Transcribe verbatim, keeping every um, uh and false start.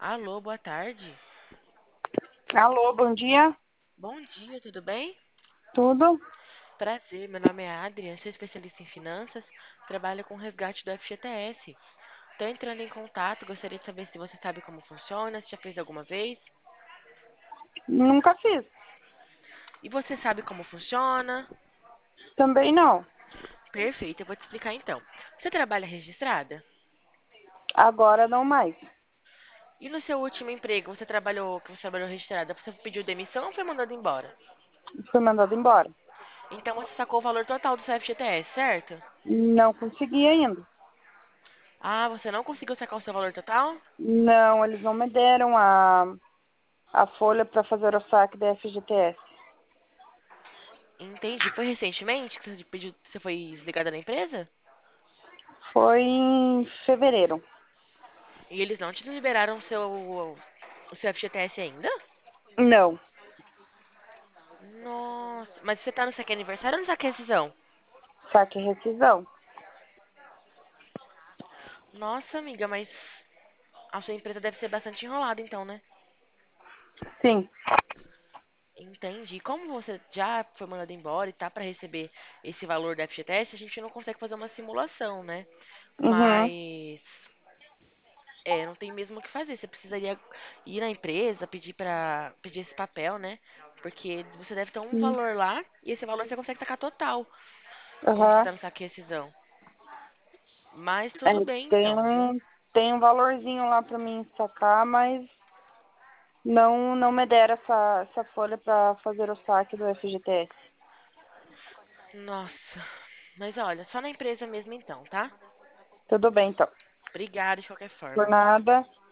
Alô, boa tarde. Alô, bom dia. Bom dia, tudo bem? Tudo? Prazer, meu nome é Adrian, sou especialista em finanças, trabalho com resgate do F G T S. Estou entrando em contato, gostaria de saber se você sabe como funciona, se já fez alguma vez. Nunca fiz. E você sabe como funciona? Também não. Perfeito, eu vou te explicar então. Você trabalha registrada? Agora não mais. E no seu último emprego, você trabalhou, que você trabalhou registrada, você pediu demissão ou foi mandado embora? Fui mandado embora. Então você sacou o valor total do seu F G T S, certo? Não consegui ainda. Ah, você não conseguiu sacar o seu valor total? Não, eles não me deram a, a folha para fazer o saque da F G T S. Entendi. Foi recentemente que você pediu, você foi desligada da empresa? Foi em fevereiro. E eles não te liberaram o seu, o seu F G T S ainda? Não, Nossa, mas você tá no saque aniversário ou no saque rescisão? saque e rescisão. Nossa, amiga, mas a sua empresa deve ser bastante enrolada então, né? Sim. Entendi. Como você já foi mandado embora e tá para receber esse valor da F G T S, a gente não consegue fazer uma simulação, né? Uhum. Mas é, não tem mesmo o que fazer. Você precisaria ir na empresa, pedir para pedir esse papel, né? Porque você deve ter um Sim. valor lá e esse valor você consegue sacar total, como você Aham. tá no saque rescisão. Mas É, tudo bem tem então, viu? um, tem um valorzinho lá para mim sacar, mas não, não me deram essa, essa folha para fazer o saque do F G T S. Nossa. Mas olha, só na empresa mesmo então, tá? Tudo bem, então. Obrigada de qualquer Por forma. nada.